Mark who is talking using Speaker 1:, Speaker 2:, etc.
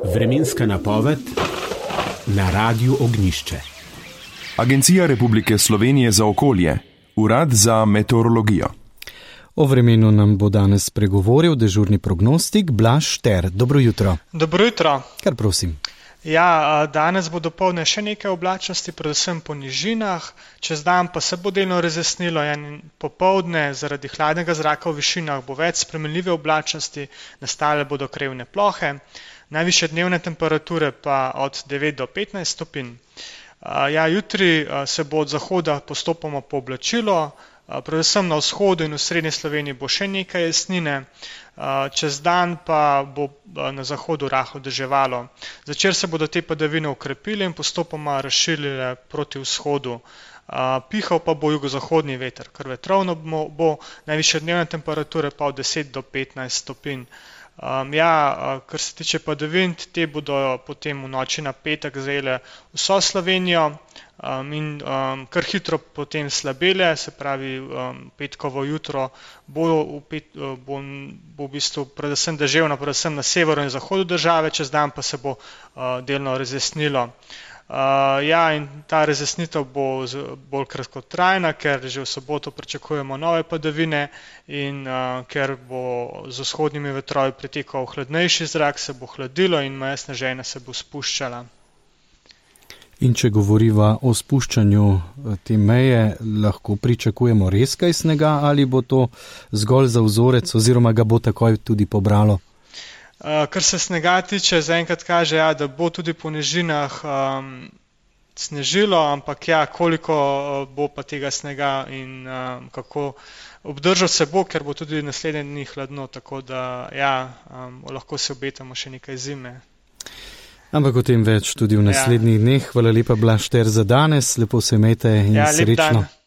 Speaker 1: Vremenska napoved na Radiu Ognjišče.
Speaker 2: Agencija Republike Slovenije za okolje, Urad za meteorologijo.
Speaker 3: O vremenu nam bo danes spregovoril dežurni prognostik Blaž Šter. Dobro jutro.
Speaker 4: Dobro jutro.
Speaker 3: Kar prosim.
Speaker 4: Ja, danes bo dopoldne še nekaj oblačnosti, predvsem po nižinah, čez dan pa se bo delno razjasnilo in popoldne zaradi hladnega zraka v višinah bo več spremenljive oblačnosti, nastale bodo krevne plohe, najvišje dnevne temperature pa od 9 do 15 stopinj. Jutri se bo od zahoda postopoma pooblačilo, predvsem na vzhodu in v srednji Sloveniji bo še nekaj jasnine, čez dan pa bo na zahodu rahlo deževalo. Zvečer se bodo te padavine okrepile in postopoma razširile proti vzhodu. Pihal pa bo jugozahodni veter, kar vetrovno bo, najvišje dnevne temperature pa od 10 do 15 stopinj. Kar se tiče padavin, te bodo potem v noči na petek zajele vso Slovenijo in kar hitro potem slabele, se pravi petkovo jutro bo v bistvu predvsem deževno, predvsem na severu in zahodu države, čez dan pa se bo delno razjasnilo. In ta razjasnitev bo bolj kratkotrajna, ker že v soboto pričakujemo nove padavine in ker bo z vzhodnimi vetrovi pritekal hladnejši zrak, se bo hladilo in meja sneženja se bo spuščala.
Speaker 3: In če govoriva o spuščanju te meje, lahko pričakujemo res kaj snega ali bo to zgolj za vzorec oziroma ga bo takoj tudi pobralo?
Speaker 4: Kar se snega tiče, zaenkrat kaže, da bo tudi po nižinah snežilo, ampak koliko bo pa tega snega in kako obdržal se bo, ker bo tudi naslednje dni hladno, tako da lahko se obetamo še nekaj zime.
Speaker 3: Ampak o tem več tudi v naslednjih dneh. Hvala lepa, Blaž Šter, za danes. Lepo se imejte in srečno.